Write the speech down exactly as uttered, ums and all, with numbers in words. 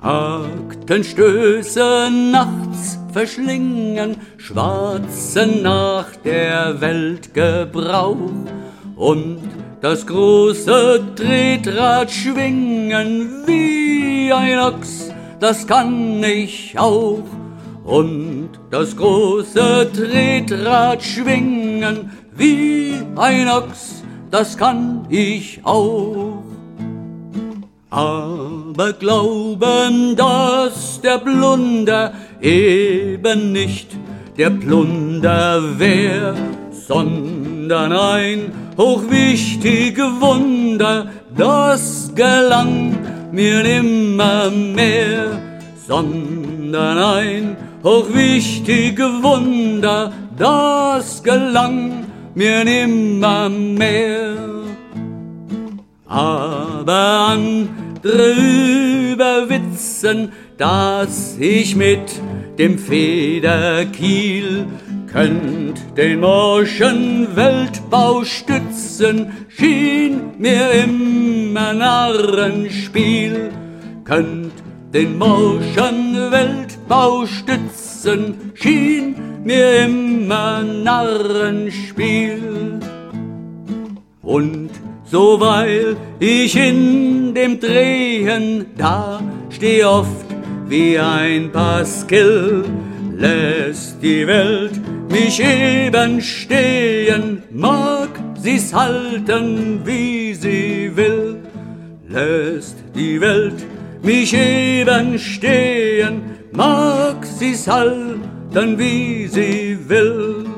Haktenstöße nachts verschlingen, schwatzen nach der Welt Gebrauch und das große Tretrad schwingen wie ein Ochs, das kann ich auch. Und das große Tretrad schwingen wie ein Ochs, das kann ich auch. Aber glauben, dass der Plunder eben nicht der Plunder wär, sondern ein hochwichtiges Wunder, das gelang mir nimmer mehr, sondern ein hochwichtiges Wunder, das gelang mir nimmer mehr. Aber andere überwitzen, dass ich mit dem Federkiel könnt den morschen Weltbau stützen, schien mir immer Narrenspiel. Könnt den morschen Weltbau stützen, schien mir immer Narrenspiel. Und so weil ich in dem Drehen da steh oft wie ein Pasquill, lässt die Welt mich eben stehen, mag sie's halten, wie sie will. Lässt die Welt mich eben stehen, mag sie's halten, wie sie will.